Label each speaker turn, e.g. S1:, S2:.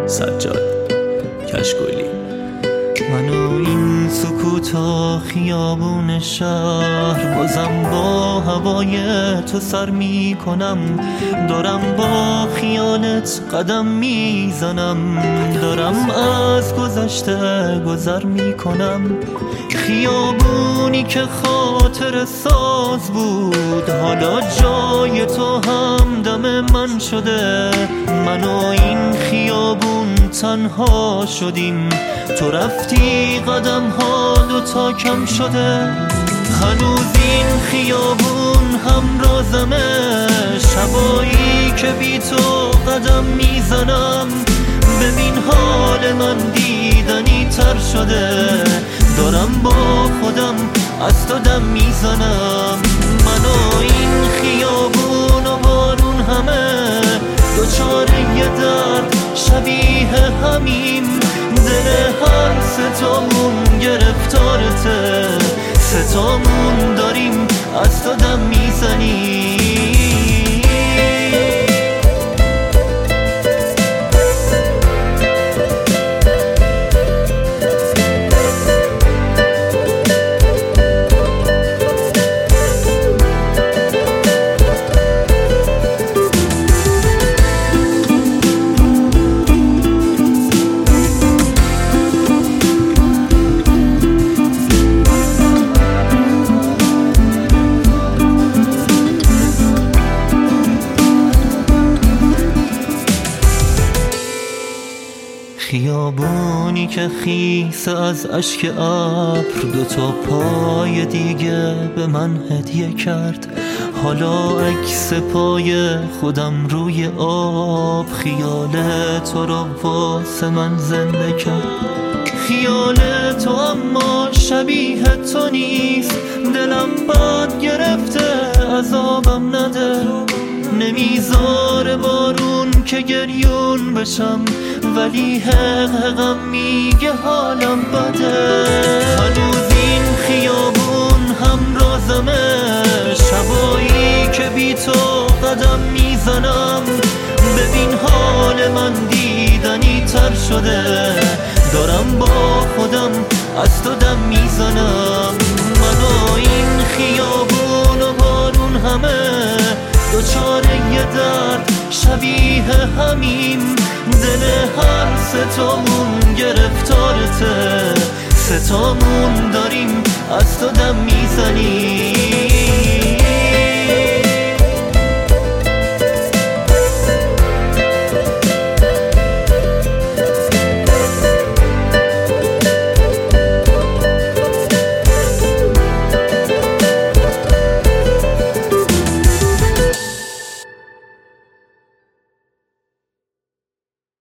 S1: سجاد کشگلی.
S2: من و این سکوت و خیابون شهر بازم با هوای تو سر می کنم، دارم با خیالت قدم می زنم، دارم از گذشته گذر می کنم. خیابونی که خاطر ساز بود حالا جای تو هم دم من شده. من و این خیابون تنها شدیم، تو رفتی قدم ها دوتا کم شده. هنوز این خیابون همرازمه، شبایی که بی تو قدم میزنم. ببین حال من دیدنی تر شده، دارم با خودم از تو دم میزنم. من و این خیابون و بارون همه دوچاره یه درد شبیه همیم. دل هر ستامون گرفتارته، ستامون داریم از تو دم میزنیم. خیابونی که خیسه از اشک ابر، دوتا پای دیگه به من هدیه کرد. حالا عکس پای خودم روی آب، خیال تو رو واسه من زنده کرد. خیال تو اما شبیه تو نیست، دلم بد گرفته عذابم نده. نمیذاره بارون که گریون بشم، ولی حقم میگه حالم بده. هنوز این خیابون همرازمه، شبایی که بی تو قدم میزنم. ببین حال من دیدنی تر شده، دارم با خودم از تو دم میزنم. من و این خیابون و بارون همه دوچاره یه درد شبیه همیم. دل هر ستامون گرفتارته، ستامون داریم از تو دم میزنیم.